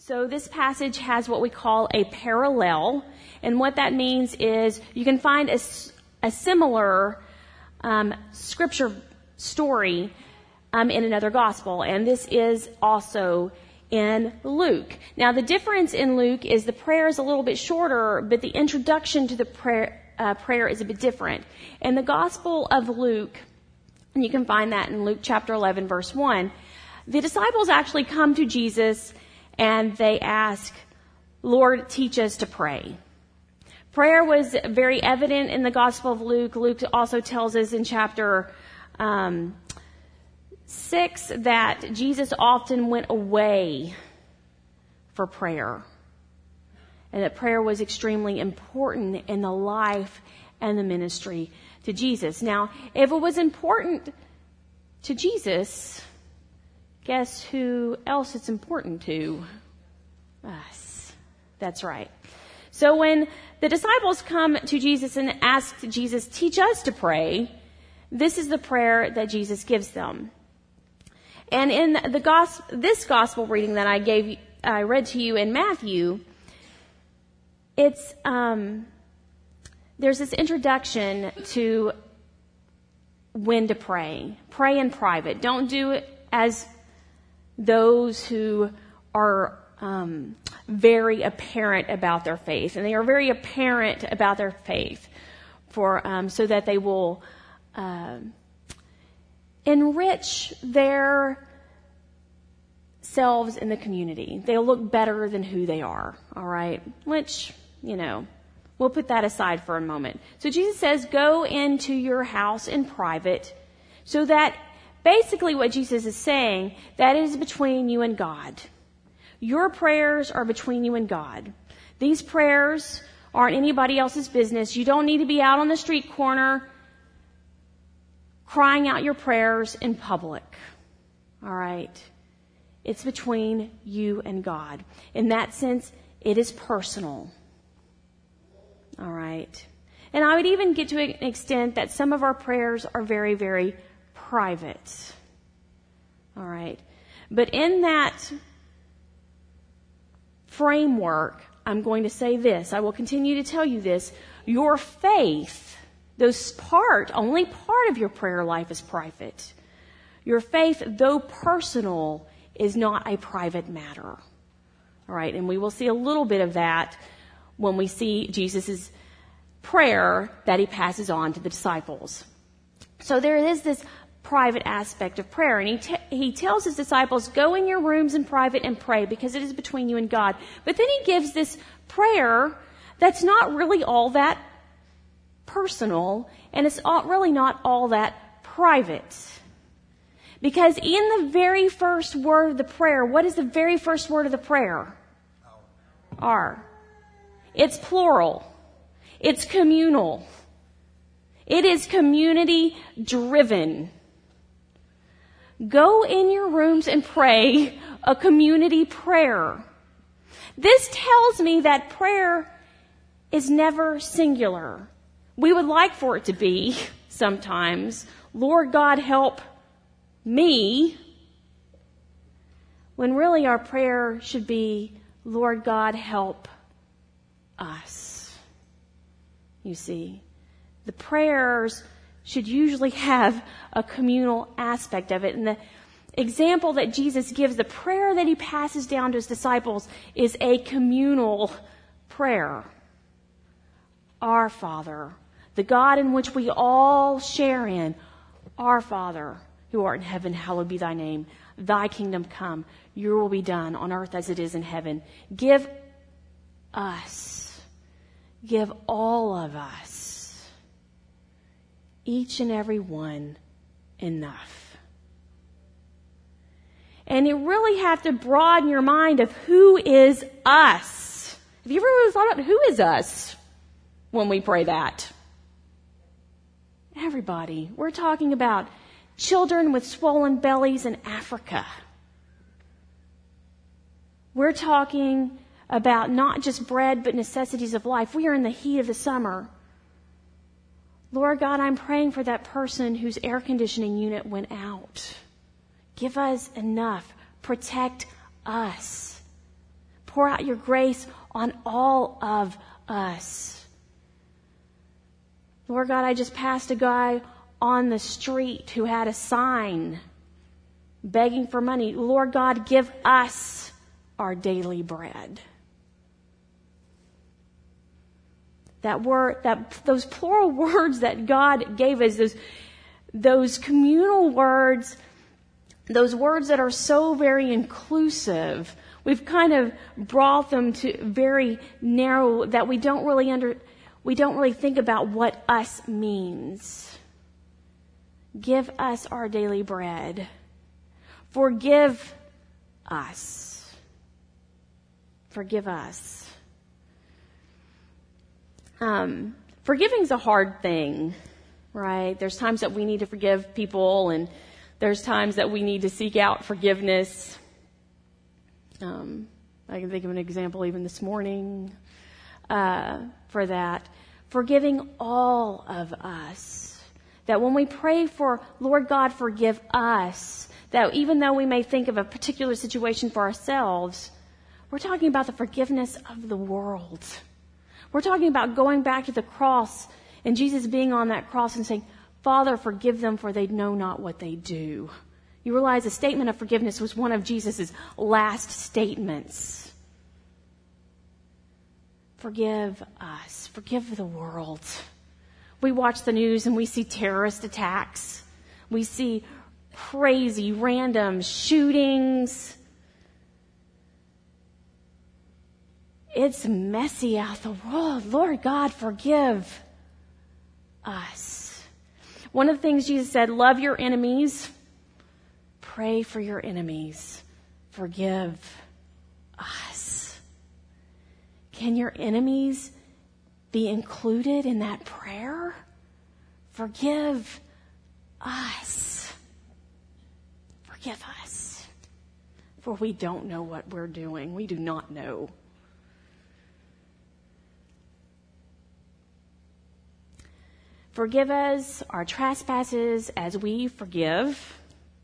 So this passage has what we call a parallel. And what that means is you can find a similar scripture story in another gospel. And this is also in Luke. Now, the difference in Luke is the prayer is a little bit shorter, but the introduction to the prayer is a bit different. In the Gospel of Luke, and you can find that in Luke chapter 11, verse 1, the disciples actually come to Jesus and they ask, Lord, teach us to pray. Prayer was very evident in the Gospel of Luke. Luke also tells us in chapter 6 that Jesus often went away for prayer, and that prayer was extremely important in the life and the ministry to Jesus. Now, if it was important to Jesus, guess who else it's important to? Us. That's right. So when the disciples come to Jesus and ask Jesus, teach us to pray, this is the prayer that Jesus gives them. And in this gospel reading that I read to you in Matthew, it's there's this introduction to when to pray. Pray in private. Don't do it as those who are very apparent about their faith, and they are very apparent about their faith so that they will enrich their selves in the community. They'll look better than who they are, all right? Which, we'll put that aside for a moment. So Jesus says, go into your house in private, so that basically what Jesus is saying, that is between you and God. Your prayers are between you and God. These prayers aren't anybody else's business. You don't need to be out on the street corner crying out your prayers in public. All right? It's between you and God. In that sense, it is personal. All right? And I would even get to an extent that some of our prayers are very, very private. All right? But in that framework, I'm going to say this. I will continue to tell you this. Your faith, only part of your prayer life is private. Your faith, though personal, is not a private matter. All right, and we will see a little bit of that when we see Jesus' prayer that he passes on to the disciples. So there is this private aspect of prayer, and he tells his disciples, go in your rooms in private and pray, because it is between you and God. But then he gives this prayer that's not really all that personal, and it's really not all that private. Because in the very first word of the prayer, what is the very first word of the prayer? Our. It's plural. It's communal. It is community driven. Go in your rooms and pray a community prayer. This tells me that prayer is never singular. We would like for it to be sometimes, Lord God, help me, when really our prayer should be, Lord God, help us. You see, the prayers should usually have a communal aspect of it. And the example that Jesus gives, the prayer that he passes down to his disciples, is a communal prayer. Our Father, the God in which we all share in, our Father, who art in heaven, hallowed be thy name. Thy kingdom come. Your will be done on earth as it is in heaven. Give all of us, each and every one, enough. And you really have to broaden your mind of who is us. Have you ever really thought about who is us when we pray that? Everybody. We're talking about children with swollen bellies in Africa. We're talking about not just bread, but necessities of life. We are in the heat of the summer. Lord God, I'm praying for that person whose air conditioning unit went out. Give us enough. Protect us. Pour out your grace on all of us. Lord God, I just passed a guy on the street who had a sign begging for money. Lord God, give us our daily bread. Those plural words that God gave us, those communal words, those words that are so very inclusive, we've kind of brought them to very narrow, that we don't really think about what us means. Give us our daily bread. Forgive us. Forgive us. Forgiving's a hard thing, right? There's times that we need to forgive people, and there's times that we need to seek out forgiveness. I can think of an example even this morning for that. Forgiving all of us. That when we pray for, Lord God, forgive us, that even though we may think of a particular situation for ourselves, we're talking about the forgiveness of the world. We're talking about going back to the cross and Jesus being on that cross and saying, Father, forgive them, for they know not what they do. You realize a statement of forgiveness was one of Jesus' last statements. Forgive us. Forgive the world. We watch the news and we see terrorist attacks. We see crazy, random shootings. It's messy out the world. Lord God, forgive us. One of the things Jesus said, love your enemies. Pray for your enemies. Forgive us. Can your enemies be included in that prayer? Forgive us. Forgive us. For we don't know what we're doing. We do not know. Forgive us our trespasses as we forgive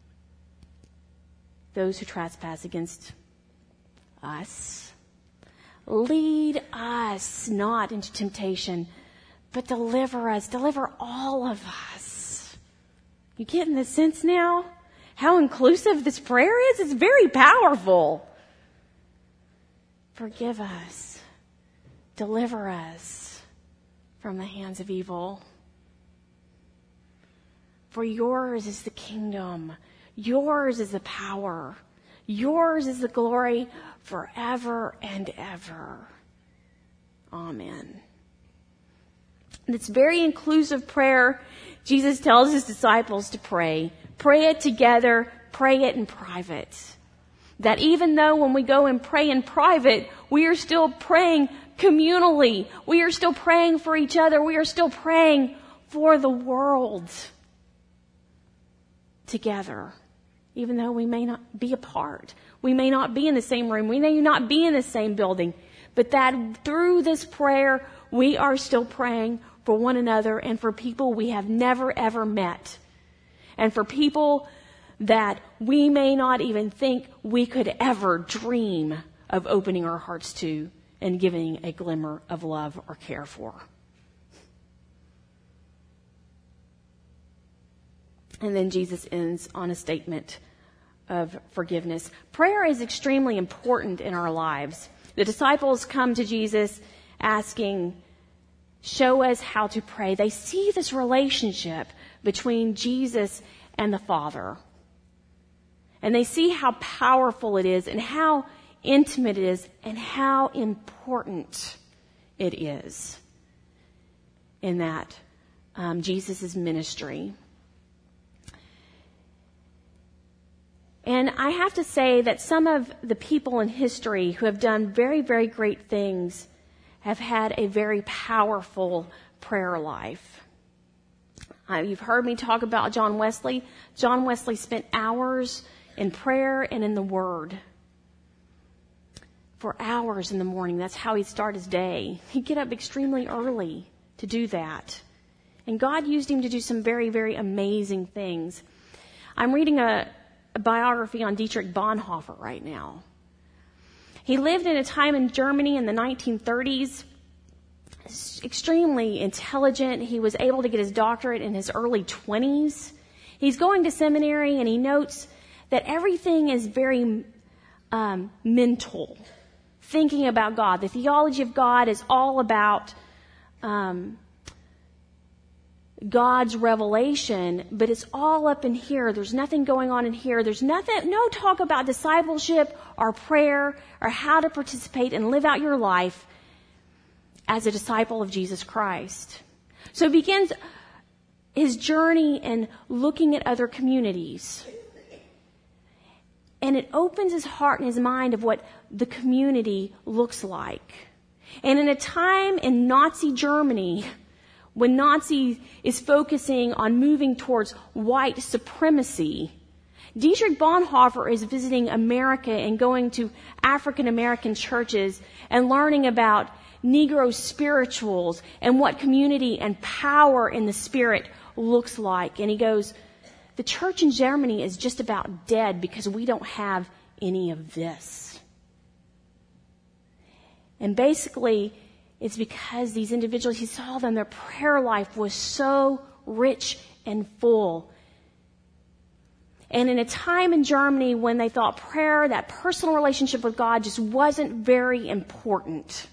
those who trespass against us. Lead us not into temptation, but deliver us. Deliver all of us. You getting the sense now? How inclusive this prayer is? It's very powerful. Forgive us. Deliver us from the hands of evil. For yours is the kingdom. Yours is the power. Yours is the glory forever and ever. Amen. This very inclusive prayer, Jesus tells his disciples to pray. Pray it together. Pray it in private. That even though when we go and pray in private, we are still praying communally. We are still praying for each other. We are still praying for the world together. Even though we may not be apart. We may not be in the same room. We may not be in the same building. But that through this prayer, we are still praying for one another and for people we have never ever met. And for people that we may not even think we could ever dream of opening our hearts to and giving a glimmer of love or care for. And then Jesus ends on a statement of forgiveness. Prayer is extremely important in our lives. The disciples come to Jesus asking, show us how to pray. They see this relationship between Jesus and the Father. And they see how powerful it is and how intimate it is and how important it is in that Jesus' ministry. And I have to say that some of the people in history who have done very, very great things have had a very powerful prayer life. You've heard me talk about John Wesley. John Wesley spent hours in prayer and in the Word. For hours in the morning. That's how he'd start his day. He'd get up extremely early to do that. And God used him to do some very, very amazing things. I'm reading a biography on Dietrich Bonhoeffer right now. He lived in a time in Germany in the 1930s, extremely intelligent. He was able to get his doctorate in his early 20s. He's going to seminary, and he notes that everything is very mental, thinking about God. The theology of God is all about God's revelation, but it's all up in here. There's nothing going on in here. There's no talk about discipleship or prayer or how to participate and live out your life as a disciple of Jesus Christ. So he begins his journey in looking at other communities. And it opens his heart and his mind of what the community looks like. And in a time in Nazi Germany, when Nazi is focusing on moving towards white supremacy, Dietrich Bonhoeffer is visiting America and going to African American churches and learning about Negro spirituals and what community and power in the Spirit looks like. And he goes, the church in Germany is just about dead because we don't have any of this. And basically, it's because these individuals, he saw them, their prayer life was so rich and full. And in a time in Germany when they thought prayer, that personal relationship with God, just wasn't very important,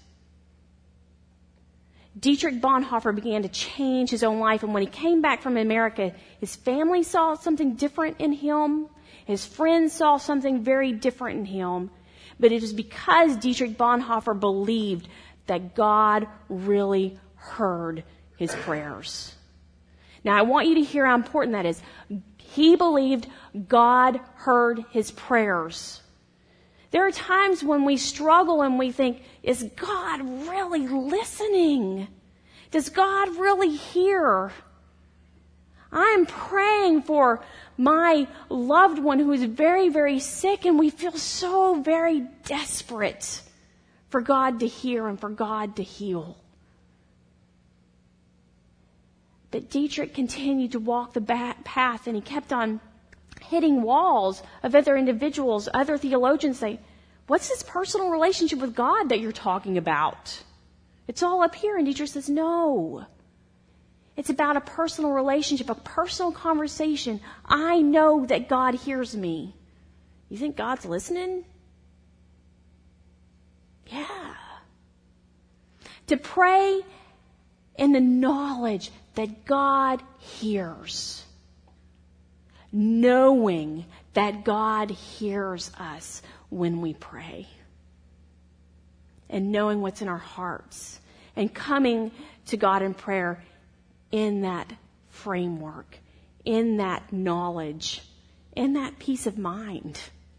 Dietrich Bonhoeffer began to change his own life. And when he came back from America, his family saw something different in him. His friends saw something very different in him. But it was because Dietrich Bonhoeffer believed that God really heard his prayers. Now, I want you to hear how important that is. He believed God heard his prayers. There are times when we struggle and we think, is God really listening? Does God really hear? I'm praying for my loved one who is very, very sick, and we feel so very desperate for God to hear and for God to heal. But Dietrich continued to walk the path, and he kept on hitting walls of other individuals. Other theologians say, what's this personal relationship with God that you're talking about? It's all up here. And Dietrich says, no. It's about a personal relationship, a personal conversation. I know that God hears me. You think God's listening? Yeah. To pray in the knowledge that God hears. Knowing that God hears us when we pray. And knowing what's in our hearts. And coming to God in prayer in that framework, in that knowledge, in that peace of mind.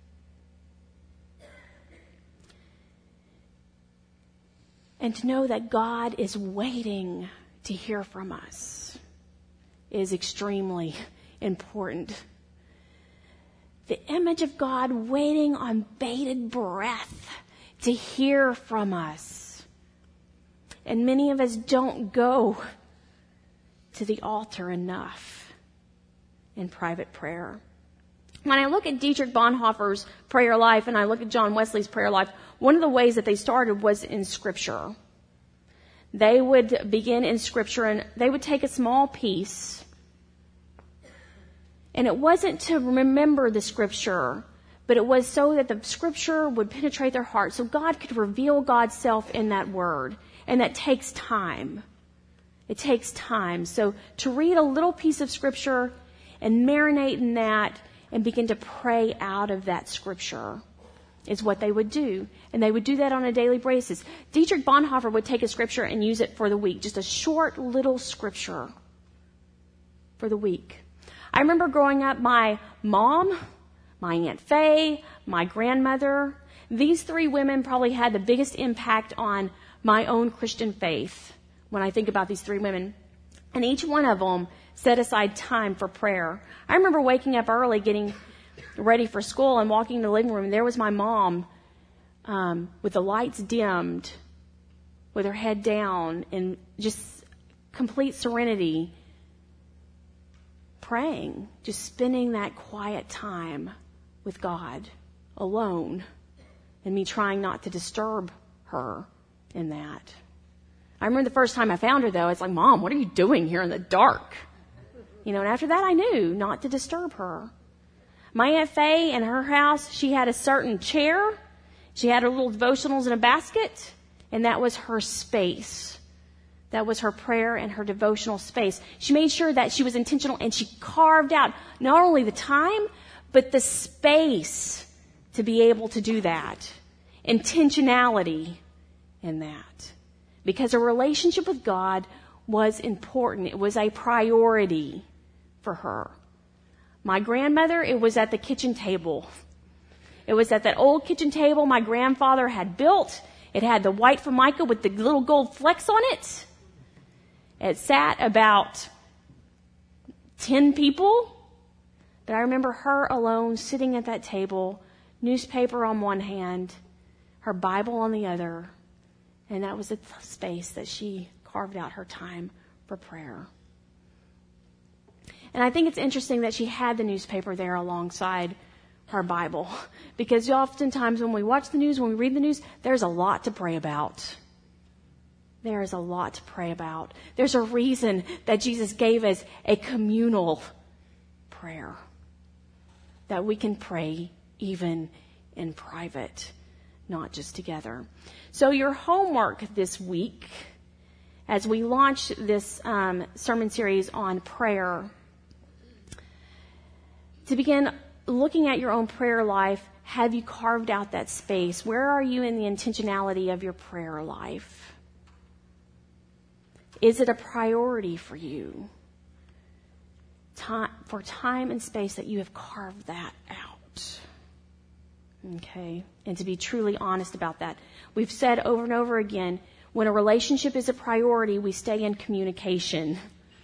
And to know that God is waiting to hear from us is extremely important. The image of God waiting on bated breath to hear from us. And many of us don't go to the altar enough in private prayer. When I look at Dietrich Bonhoeffer's prayer life and I look at John Wesley's prayer life, one of the ways that they started was in Scripture. They would begin in Scripture and they would take a small piece. And it wasn't to remember the Scripture, but it was so that the Scripture would penetrate their heart, so God could reveal God's self in that word. And that takes time. It takes time. So to read a little piece of Scripture and marinate in that and begin to pray out of that Scripture is what they would do. And they would do that on a daily basis. Dietrich Bonhoeffer would take a Scripture and use it for the week. Just a short little Scripture for the week. I remember growing up, my mom, my Aunt Faye, my grandmother, these three women probably had the biggest impact on my own Christian faith when I think about these three women. And each one of them set aside time for prayer. I remember waking up early, getting ready for school and walking in the living room. And there was my mom with the lights dimmed, with her head down in just complete serenity, praying, just spending that quiet time with God alone, and me trying not to disturb her in that. I remember the first time I found her, though, it's like, Mom, what are you doing here in the dark? And after that I knew not to disturb her. My Aunt Faye in her house, she had a certain chair. She had her little devotionals in a basket, and that was her space. That was her prayer and her devotional space. She made sure that she was intentional, and she carved out not only the time, but the space to be able to do that. Intentionality in that. Because her relationship with God was important. It was a priority for her. My grandmother, it was at the kitchen table. It was at that old kitchen table my grandfather had built. It had the white Formica with the little gold flecks on it. It sat about 10 people. But I remember her alone sitting at that table, newspaper on one hand, her Bible on the other. And that was the space that she carved out her time for prayer. And I think it's interesting that she had the newspaper there alongside her Bible. Because oftentimes when we watch the news, when we read the news, there's a lot to pray about. There is a lot to pray about. There's a reason that Jesus gave us a communal prayer. That we can pray even in private, not just together. So your homework this week, as we launch this sermon series on prayer, to begin looking at your own prayer life, have you carved out that space? Where are you in the intentionality of your prayer life? Is it a priority for you? For time and space that you have carved that out. Okay? And to be truly honest about that. We've said over and over again, when a relationship is a priority, we stay in communication.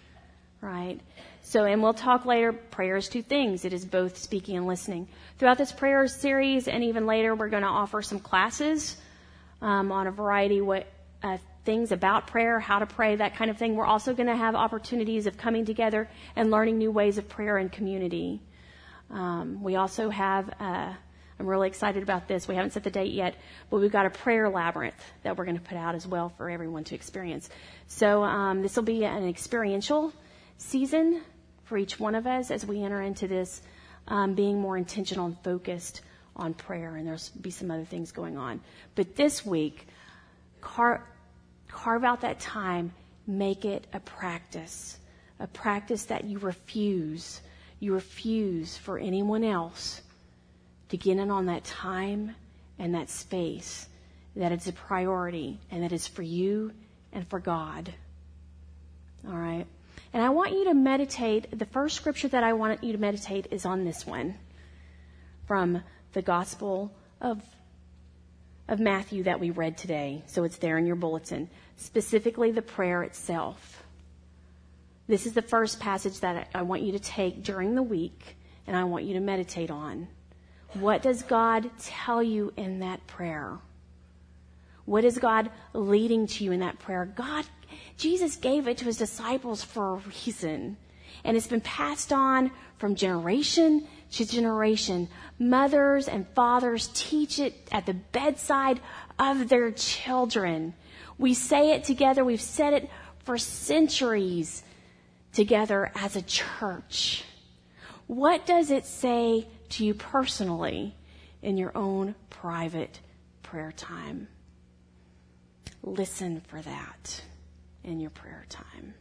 Right? So, and we'll talk later, prayer is two things. It is both speaking and listening. Throughout this prayer series, and even later, we're going to offer some classes on a variety of things about prayer, how to pray, that kind of thing. We're also going to have opportunities of coming together and learning new ways of prayer in community. We also have, I'm really excited about this. We haven't set the date yet, but we've got a prayer labyrinth that we're going to put out as well for everyone to experience. So this will be an experiential season for each one of us as we enter into this being more intentional and focused on prayer, and there'll be some other things going on. But this week, carve out that time, make it a practice that you refuse for anyone else to get in on that time and that space, that it's a priority and that it's for you and for God. All right. And I want you to meditate. The first scripture that I want you to meditate is on this one from the Gospel of Matthew that we read today. So it's there in your bulletin. Specifically the prayer itself. This is the first passage that I want you to take during the week, and I want you to meditate on. What does God tell you in that prayer? What is God leading to you in that prayer? Jesus gave it to his disciples for a reason. And it's been passed on from generation to generation. Mothers and fathers teach it at the bedside of their children. We say it together. We've said it for centuries together as a church. What does it say to you personally in your own private prayer time? Listen for that in your prayer time.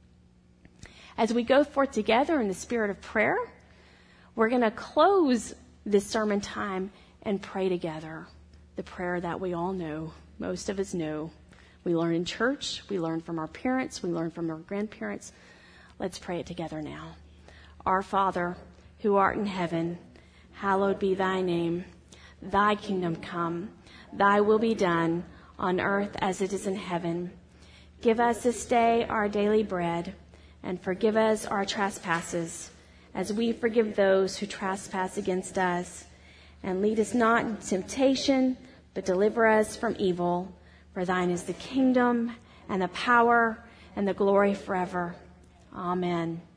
As we go forth together in the spirit of prayer, we're going to close this sermon time and pray together. The prayer that we all know, most of us know. We learn in church, we learn from our parents, we learn from our grandparents. Let's pray it together now. Our Father, who art in heaven, hallowed be thy name. Thy kingdom come, thy will be done on earth as it is in heaven. Give us this day our daily bread, and forgive us our trespasses, as we forgive those who trespass against us. And lead us not into temptation, but deliver us from evil. For thine is the kingdom, and the power, and the glory forever. Amen.